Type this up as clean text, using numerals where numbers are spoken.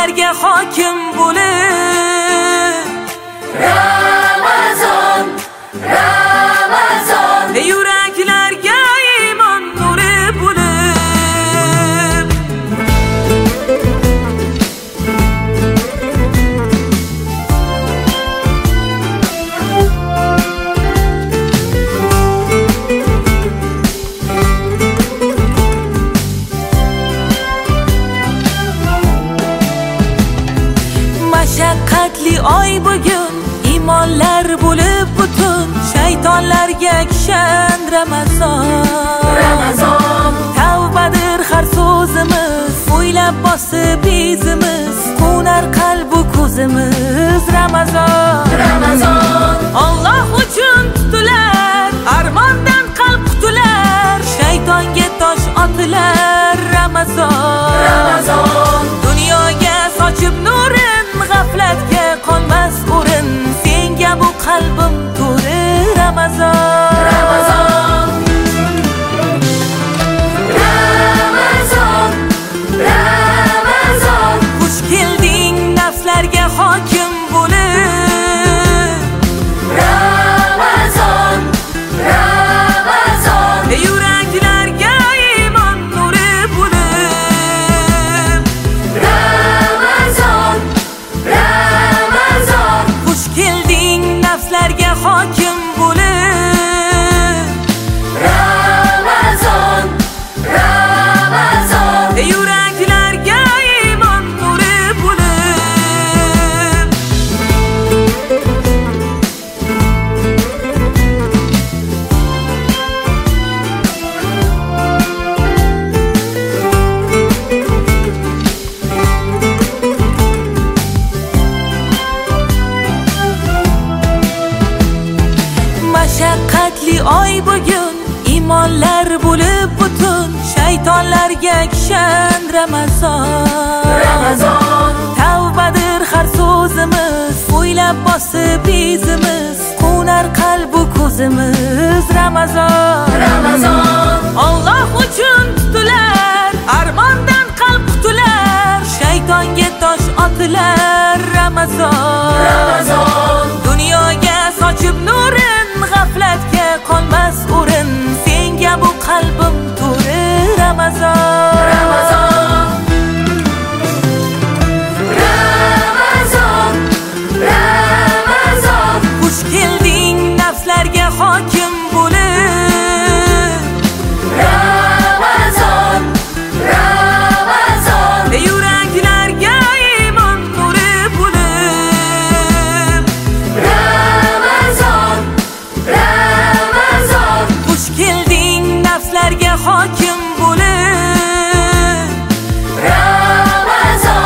nafslarga hokim bo'lib. Ramazon, Ramazon, yuraklarga iymon nuri bo'lib. Mashaqqatli oy bugun, imonlar bo'lib butun, shaytonlarga kishan Ramazon. Ramazon, Tavbadir har so'zimiz, o'ylab bosib izimiz, qo'nar qalbu ko'zimiz. Ramazon, Ramazon, Alloh uchun tutilar, armondan qalb qutular, shaytonga tosh otilar. Ramazon, Ramazon, dunyoga sochib nurin, g'aflatga qolmas o'rin, senga bu qalbim to'ri. Ramazon, Ramazon, Ramazon, Ramazon, xush kelding nafslarga hokim bo'lib. Ramazon, Ramazon, Yuraklarga iymon nuri bo'lib. Ramazon, Ramazon, Xush kelding nafslarga hokim bo'lib. Ramazon, Ramazon, Yuraklarga iymon nuri bo'lib. Mashaqqatli oy bugun, imonlar bo'lib butun, shaytonlarga kishan Ramazon. Ramazon, Tavbadir har so'zimiz, o'ylab bosib izimiz, qo'nar qalbu ko'zimiz. Ramazon, Ramazon, Alloh uchun tutilar, armondan qalb qutular, shaytonga tosh otilar. Ramazon, Ramazon, dunyoga sochib nurin, g'aflatga qolmas o'rin, senga bu qalbim to'ri. Ramazon, Ramazon, Ramazon, Ramazon, xush kelding nafslarga hokim bo'lib. Ramazon, Ramazon, Yuraklarga iymon nuri bo'lib. Ramazon, Ramazon, Xush kelding nafslarga hokim bo'lib. Ramazon,